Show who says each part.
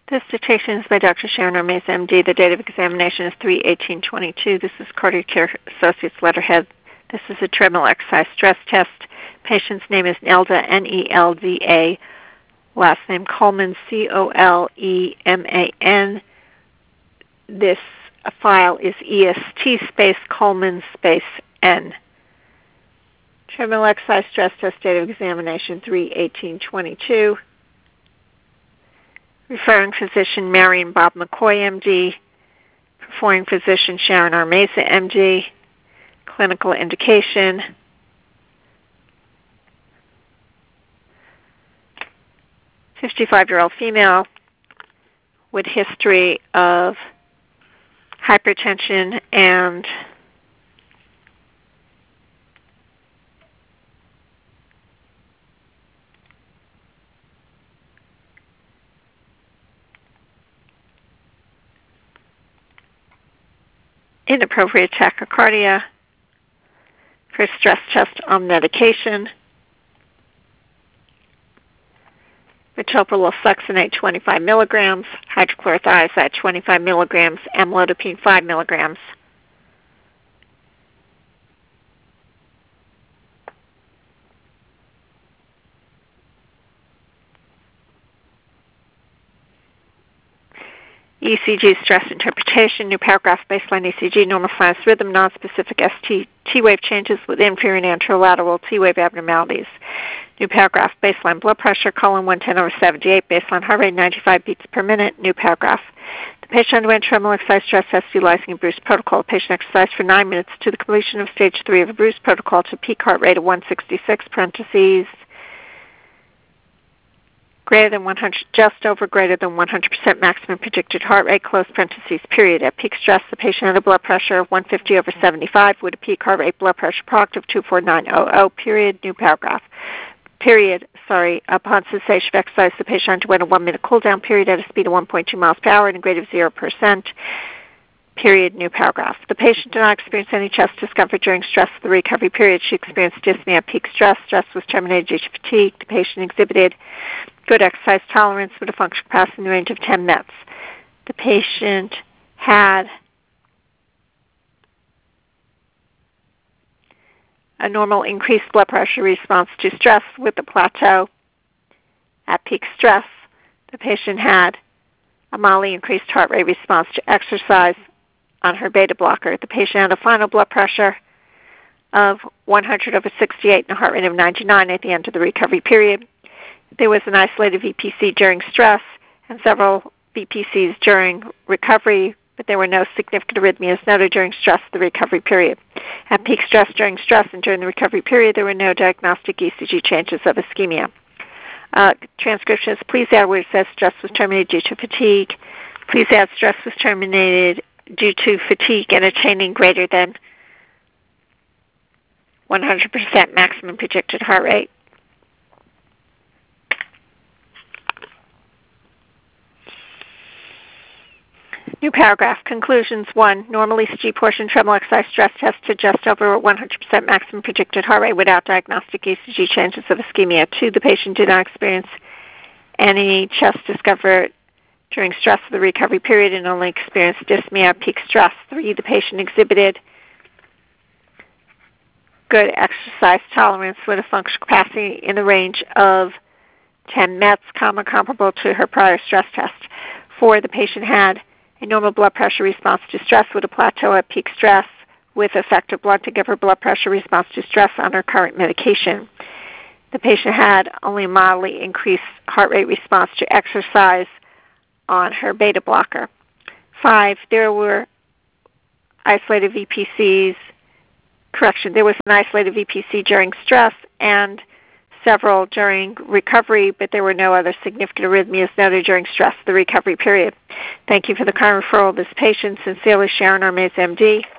Speaker 1: This dictation is by Dr. Sharon Armeza, MD. The date of examination is 3/18/22. This is Cardiac Care Associates letterhead. This is a treadmill exercise stress test. Patient's name is Nelda, Nelda. Last name Coleman, Coleman. This file is EST space Coleman space N. Treadmill exercise stress test, date of examination 3/18/22. Referring physician Marion Bob McCoy, MD. Performing physician Sharon Armeza, MD. Clinical indication. "55-year-old female with history of hypertension and inappropriate tachycardia for stress test on medication. Metoprolol succinate 25 milligrams, hydrochlorothiazide 25 milligrams, amlodipine 5 milligrams. ECG stress interpretation, new paragraph, baseline ECG, normal sinus rhythm, nonspecific T-wave changes with inferior and anterolateral T-wave abnormalities. New paragraph, baseline blood pressure, colon 110/78, baseline heart rate 95 beats per minute. New paragraph. The patient underwent treadmill exercise stress test utilizing a Bruce protocol. The patient exercised for 9 minutes to the completion of stage 3 of a Bruce protocol to peak heart rate of 166, parentheses, greater than 100, just over greater than 100% maximum predicted heart rate, close parentheses, period. At peak stress, the patient had a blood pressure of 150/75 with a peak heart rate blood pressure product of 249/00, period. New paragraph. Upon cessation of exercise, the patient underwent a 1-minute cool-down period at a speed of 1.2 miles per hour and a grade of 0%, period. New paragraph. The patient did not experience any chest discomfort during stress of the recovery period. She experienced dyspnea at peak stress. Stress was terminated due to fatigue. The patient exhibited good exercise tolerance with a functional capacity in the range of 10 METs. The patient had a normal increased blood pressure response to stress with a plateau at peak stress. The patient had a mildly increased heart rate response to exercise on her beta blocker. The patient had a final blood pressure of 100/68 and a heart rate of 99 at the end of the recovery period. There was an isolated VPC during stress and several VPCs during recovery, but there were no significant arrhythmias noted during stress of the recovery period. At peak stress, during stress, and during the recovery period, there were no diagnostic ECG changes of ischemia. Transcription is, please add where it says stress was terminated due to fatigue. Please add stress was terminated due to fatigue and attaining greater than 100% maximum projected heart rate. New paragraph. Conclusions. 1. Normal ECG portion treadmill exercise stress test to just over 100% maximum predicted heart rate without diagnostic ECG changes of ischemia. 2. The patient did not experience any chest discomfort during stress of the recovery period and only experienced dyspnea at peak stress. 3. The patient exhibited good exercise tolerance with a functional capacity in the range of 10 METs, comparable to her prior stress test. 4. The patient had a normal blood pressure response to stress with a plateau at peak stress with effective blood to give her blood pressure response to stress on her current medication. The patient had only a mildly increased heart rate response to exercise on her beta blocker. 5. There were isolated VPCs. There was an isolated VPC during stress and several during recovery, but there were no other significant arrhythmias noted during stress of the recovery period. Thank you for the kind referral of this patient. Sincerely, Sharon Armeza, MD.